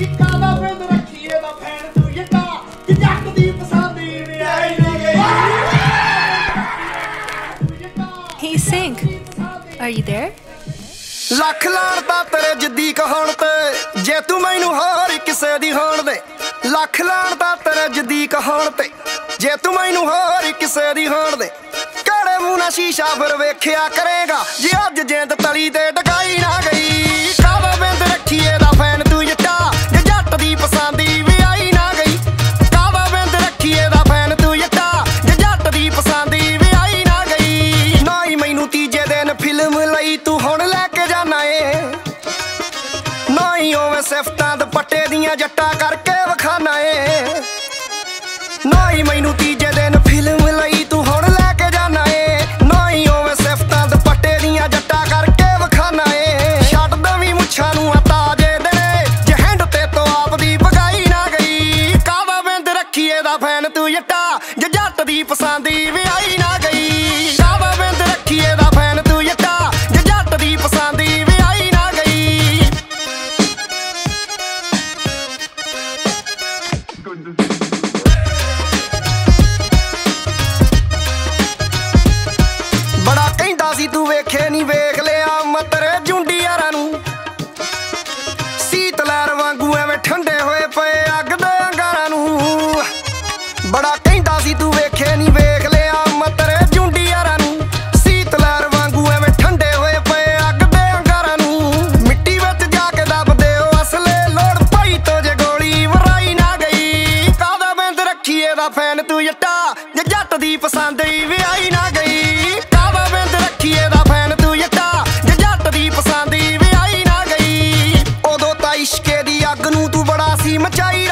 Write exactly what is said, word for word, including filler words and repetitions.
Hey, Sink, are you there? Lakh ਲਾਣ ਤਾਂ ਤੇਰੇ ਜਿੱਦੀ ਕਹਾਉਣ ਤੇ ਜੇ ਤੂੰ ਮੈਨੂੰ ਹੋਰ ਕਿਸੇ ਦੀ ਹੋਣ ਦੇ ਲੱਖ ਲਾਣ ਤਾਂ ਤੇਰੇ ਜਿੱਦੀ ਕਹਾਉਣ ਤੇ ਜੇ ਤੂੰ ਮੈਨੂੰ ਹੋਰ ਕਿਸੇ ਦੀ ਹੋਣ ਦੇ ਕਾਲੇ ਮੂੰਹ ਨਾਲ ਸ਼ੀਸ਼ਾ ਫਿਰ ਵੇਖਿਆ ਕਰੇਗਾ ਜੇ ਅੱਜ ਜਿੰਦ ਤਲੀ ਤੇ ਟਕਾਈ ਨਾ ਗਈ ਕਾਵਾ ਬਿੰਦ ਰੱਖੀਏ ਦਾ ਫੈਨ ਤੂੰ ਜੱਟਾ ਜੇ ਜੱਟ ਦੀ ਪਸੰਦੀ ਵੀ ਆਈ ਨਾ ਗਈ ਕਾਵਾ ਬਿੰਦ ਰੱਖੀਏ ਦਾ ਫੈਨ ਤੂੰ ਜੱਟਾ ਜੇ ਜੱਟ ਦੀ ਪਸੰਦੀ ਵੀ ਆਈ ਨਾ ਗਈ ਨਾ ਹੀ ਮੈਨੂੰ ਤੀਜੇ ਦਿਨ ਫਿਲਮ ਲਈ ਤੂੰ ਹੁਣ ਲੈ ਕੇ ਜਾਣਾ ਏ ਨਾ ਹੀ ਓਵੇਂ ਸਿਫਤਾਂ ਦੁਪੱਟੇ ਦੀਆਂ ਜੱਟਾਂ ਕਰਕੇ ਵਿਖਾਣਾ ਏ ਨਾ ਹੀ ਮੈਨੂੰ ਤੀਜੇ ਦਿਨ ਫਿਲਮ ਲਈ ਤੂੰ ਹੁਣ ਲੈ ਕੇ ਜਾਣਾ ਏ ਨਾ ਹੀ ਓਵੇਂ ਸਿਫਤਾਂ ਦੁਪੱਟੇ ਦੀਆਂ ਜੱਟਾਂ ਕਰਕੇ ਵਿਖਾਣਾ ਏ ਛੱਡ ਦਵੀਂ ਮੁੱਛਾਂ ਨੂੰ ਤਾਜੇ ਦਿਨੇ ਜੇ ਹੈਂਡ ਤੇ ਤੋਂ ਆਪ ਦੀ ਪਗਾਈ ਨਾ ਗਈ ਕਾਵਾ ਬਿੰਦ ਰੱਖੀਏ ਦਾ ਫੈਨ ਤੂੰ ਜੱਟਾ ਜੇ ਜੱਟ ਦੀ ਪਸੰਦੀ ਵੀ ਆਈ ਨਾ ਗਈ ਕਾਵਾ ਬਿੰਦ ਰੱਖੀਏ ਦਾ ਫੈਨ ਤੂੰ ਜੱਟਾ ਜੇ ਜੱਟ ਦੀ ਪਸੰਦੀ ਵੀ ਆਈ ਨਾ ਗਈ ਬੜਾ ਕਹਿੰਦਾ ਸੀ ਤੂੰ ਵੇਖੇ ਨਹੀਂ ਵੇਖ ਲਿਆ ਮਤਰੇ ਜੁੰਡੀ ਯਾਰਾਂ ਨੂੰ ਸੀਤ ਲਹਿਰ ਵਾਂਗੂ ਐਵੇਂ ਠੰਡੇ ਹੋਏ ਪਏ ਅੱਗ ਦੇ ਅੰਗਾਰਾਂ ਨੂੰ ਬੜਾ ਕਹਿੰਦਾ ਸੀ ਤੂੰ ਵੇਖੇ ਨਹੀਂ ਵੇਖ ਲਿਆ ਮਤਰੇ ਜੁੰਡੀ ਯਾਰਾਂ ਨੂੰ ਸੀਤ ਲਹਿਰ ਵਾਂਗੂ ਐਵੇਂ ਠੰਡੇ ਹੋਏ ਪਏ ਅੱਗ ਦੇ ਅੰਗਾਰਾਂ ਨੂੰ ਮਿੱਟੀ ਵਿੱਚ ਜਾ ਕੇ ਦੱਬਦੇ ਉਹ ਅਸਲੇ ਲੋੜ ਪਈ ਤੋਂ ਜੇ ਗੋਲੀ ਵਰਾਈ ਨਾ ਗਈ ਕਾਹਦਾ ਬਿੰਦ ਰੱਖੀਏ ਦਾ ਫੈਨ ਤੂੰ ਜੱਟਾ ਜੇ ਜੱਟ ਦੀ ਪਸੰਦੀ ਵੀ ਆਈ ਨਾ ਗਈ ਕਾਹਦਾ ਬਿੰਦ ਰੱਖੀਏ ਦਾ ਫੈਨ ਤੂੰ ਜੱਟਾ ਜੇ ਜੱਟ ਦੀ ਪਸੰਦੀ ਵੀ ਆਈ ਨਾ ਗਈ ਉਦੋਂ ਤਾਂ ਇਸ਼ਕੇ ਦੀ ਅੱਗ ਨੂੰ ਤੂੰ ਬੜਾ ਸੀ ਮਚਾਈ